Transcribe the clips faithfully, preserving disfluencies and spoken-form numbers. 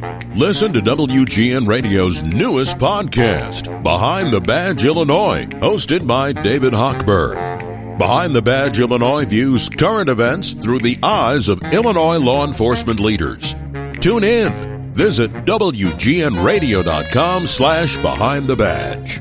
Listen to W G N Radio's newest podcast, Behind the Badge Illinois, hosted by David Hochberg. Behind the Badge Illinois views current events through the eyes of Illinois law enforcement leaders. Tune in. Visit W G N radio dot com slash behind the badge.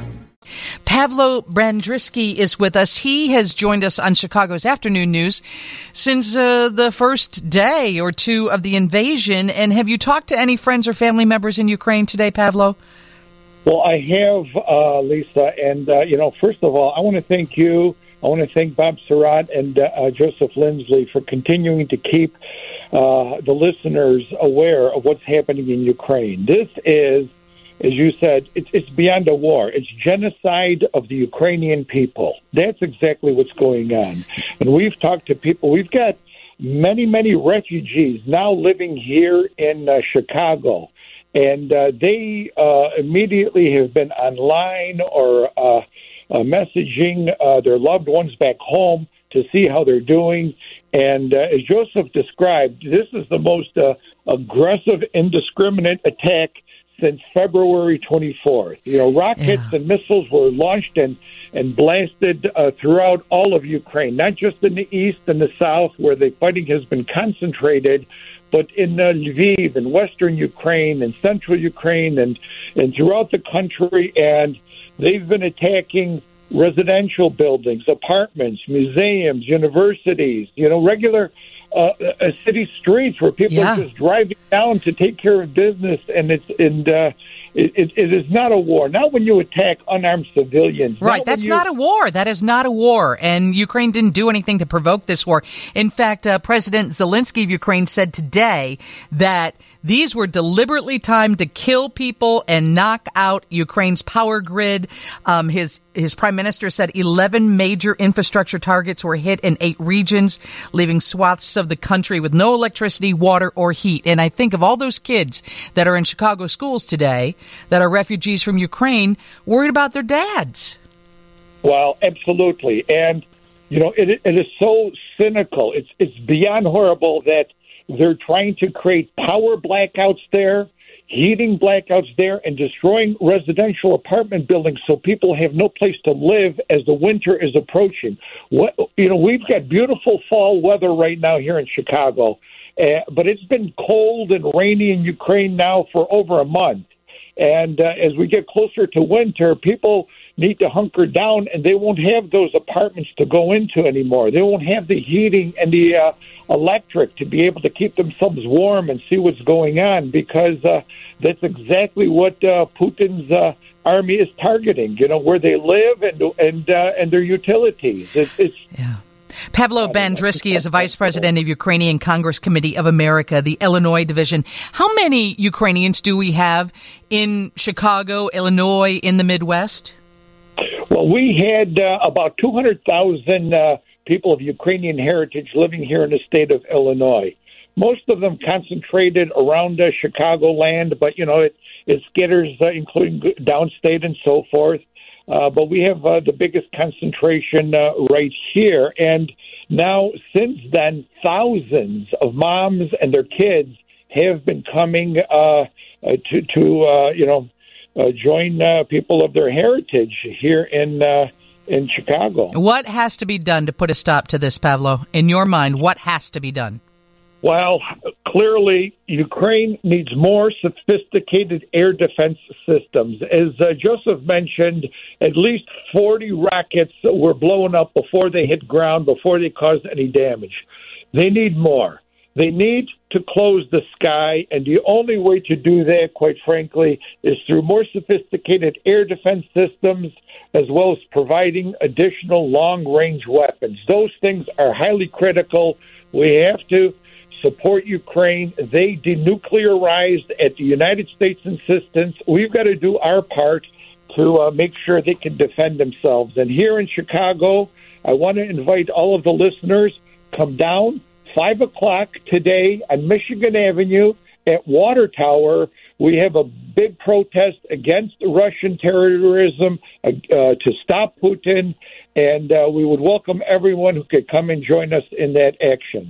Pavlo Brandrisky is with us. He has joined us on Chicago's Afternoon News since uh, the first day or two of the invasion. And have you talked to any friends or family members in Ukraine today, Pavlo? Well, I have, uh, Lisa. And, uh, you know, first of all, I want to thank you. I want to thank Bob Surratt and uh, Joseph Lindsley for continuing to keep uh, the listeners aware of what's happening in Ukraine. This is, as you said, it's, it's beyond a war. It's genocide of the Ukrainian people. That's exactly what's going on. And we've talked to people. We've got many, many refugees now living here in uh, Chicago. And uh, they uh, immediately have been online or uh, uh, messaging uh, their loved ones back home to see how they're doing. And uh, as Joseph described, this is the most uh, aggressive, indiscriminate attack since February twenty-fourth. You know, rockets yeah. and missiles were launched and, and blasted uh, throughout all of Ukraine, not just in the east and the south where the fighting has been concentrated, but in uh, Lviv and western Ukraine and central Ukraine and, and throughout the country. And they've been attacking residential buildings, apartments, museums, universities, you know, regular Uh, uh, city streets where people yeah. are just driving down to take care of business, and it's and uh, it, it, it is not a war. Not when you attack unarmed civilians. Right, not that's you... not a war. That is not a war, and Ukraine didn't do anything to provoke this war. In fact, uh, President Zelensky of Ukraine said today that these were deliberately timed to kill people and knock out Ukraine's power grid. Um, his his prime minister said eleven major infrastructure targets were hit in eight regions, leaving swaths of the country with no electricity, water, or heat. And I think of all those kids that are in Chicago schools today that are refugees from Ukraine worried about their dads. Well, absolutely. And, you know, it, it is so cynical. It's, it's beyond horrible that they're trying to create power blackouts there, heating blackouts there, and destroying residential apartment buildings so people have no place to live as the winter is approaching. What, you know, we've got beautiful fall weather right now here in Chicago, uh, but it's been cold and rainy in Ukraine now for over a month. And uh, as we get closer to winter, people need to hunker down, and they won't have those apartments to go into anymore. They won't have the heating and the uh, electric to be able to keep themselves warm and see what's going on, because uh, that's exactly what uh, Putin's uh, army is targeting, you know, where they live and and uh, and their utilities. It's, it's yeah. Pavlo Brandrisky is a vice president of Ukrainian Congress Committee of America, the Illinois division. How many Ukrainians do we have in Chicago, Illinois, in the Midwest? Well, we had uh, about two hundred thousand uh, people of Ukrainian heritage living here in the state of Illinois. Most of them concentrated around uh, Chicagoland, but, you know, it, it skitters, uh, including downstate and so forth. Uh, but we have uh, the biggest concentration uh, right here. And now, since then, thousands of moms and their kids have been coming uh, uh, to, to uh, you know, uh, join uh, people of their heritage here in uh, in Chicago. What has to be done to put a stop to this, Pavlo? In your mind, what has to be done? Well, clearly, Ukraine needs more sophisticated air defense systems. As uh, Joseph mentioned, at least forty rockets were blown up before they hit ground, before they caused any damage. They need more. They need to close the sky, and the only way to do that, quite frankly, is through more sophisticated air defense systems, as well as providing additional long-range weapons. Those things are highly critical. We have to support Ukraine. They denuclearized at the United States' insistence. We've got to do our part to uh, make sure they can defend themselves. And here in Chicago, I want to invite all of the listeners, come down five o'clock today on Michigan Avenue at Water Tower. We have a big protest against Russian terrorism, uh, uh, to stop Putin, and uh, we would welcome everyone who could come and join us in that action.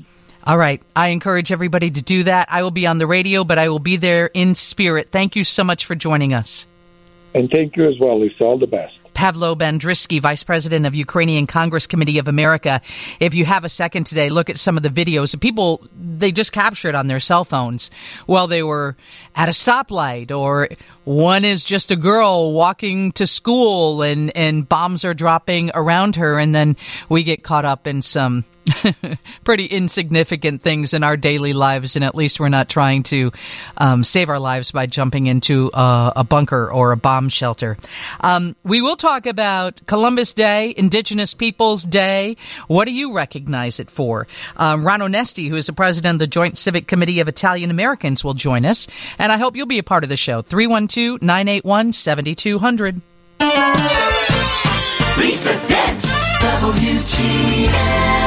All right. I encourage everybody to do that. I will be on the radio, but I will be there in spirit. Thank you so much for joining us. And thank you as well, Lisa. All the best. Pavlo Bandrisky, Vice President of Ukrainian Congress Committee of America. If you have a second today, look at some of the videos. People, they just captured on their cell phones while they were at a stoplight, or one is just a girl walking to school and, and bombs are dropping around her, and then we get caught up in some pretty insignificant things in our daily lives, and at least we're not trying to um, save our lives by jumping into a, a bunker or a bomb shelter. Um, we will talk about Columbus Day, Indigenous Peoples Day. What do you recognize it for? Um, Ron Onesti, who is the president of the Joint Civic Committee of Italian Americans, will join us, and I hope you'll be a part of the show. three one two, nine eight one, seven two zero zero. Lisa Dent, W G N.